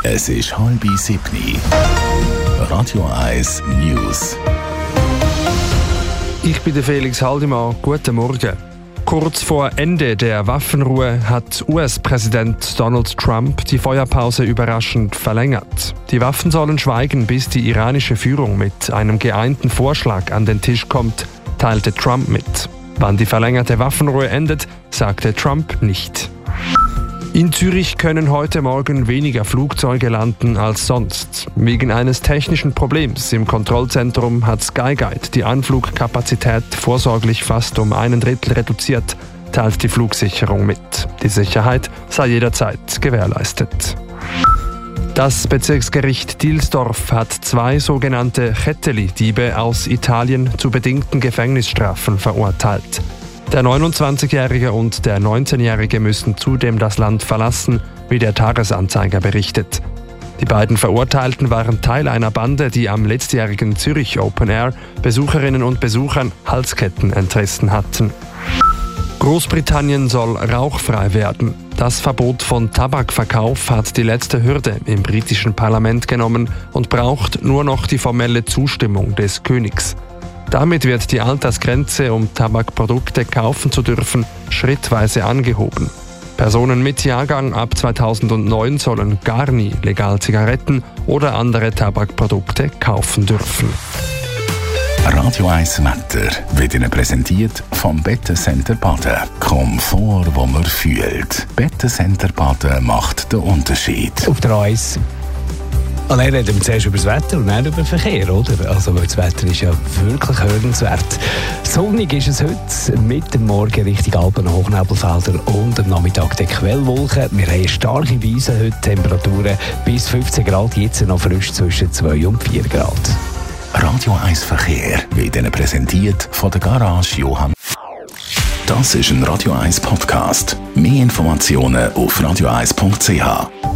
Es ist 6:30. Radio 1 News. Ich bin der Felix Haldimann. Guten Morgen. Kurz vor Ende der Waffenruhe hat US-Präsident Donald Trump die Feuerpause überraschend verlängert. Die Waffen sollen schweigen, bis die iranische Führung mit einem geeinten Vorschlag an den Tisch kommt, teilte Trump mit. Wann die verlängerte Waffenruhe endet, sagte Trump nicht. In Zürich können heute Morgen weniger Flugzeuge landen als sonst. Wegen eines technischen Problems im Kontrollzentrum hat Skyguide die Anflugkapazität vorsorglich fast um 1/3 reduziert, teilt die Flugsicherung mit. Die Sicherheit sei jederzeit gewährleistet. Das Bezirksgericht Dielsdorf hat 2 sogenannte Chetteli-Diebe aus Italien zu bedingten Gefängnisstrafen verurteilt. Der 29-Jährige und der 19-Jährige müssen zudem das Land verlassen, wie der Tagesanzeiger berichtet. Die beiden Verurteilten waren Teil einer Bande, die am letztjährigen Zürich Open Air Besucherinnen und Besuchern Halsketten entrissen hatten. Großbritannien soll rauchfrei werden. Das Verbot von Tabakverkauf hat die letzte Hürde im britischen Parlament genommen und braucht nur noch die formelle Zustimmung des Königs. Damit wird die Altersgrenze, um Tabakprodukte kaufen zu dürfen, schrittweise angehoben. Personen mit Jahrgang ab 2009 sollen gar nie legal Zigaretten oder andere Tabakprodukte kaufen dürfen. Radio 1 Wetter wird Ihnen präsentiert vom Bettencenter Baden. Komfort, wo man fühlt. Bettencenter Baden macht den Unterschied. Auf der 1. Allein reden wir zuerst über das Wetter und dann über den Verkehr, oder? Also, weil das Wetter ist ja wirklich hörenswert. Sonnig ist es heute, mit dem Morgen Richtung Alpen, Hochnebelfelder und am Nachmittag die Quellwolken. Wir haben starke Weisen heute, Temperaturen bis 15 Grad, jetzt noch frisch zwischen 2 und 4 Grad. Radio 1 Verkehr wird Ihnen präsentiert von der Garage Johann. Das ist ein Radio 1 Podcast. Mehr Informationen auf radio1.ch.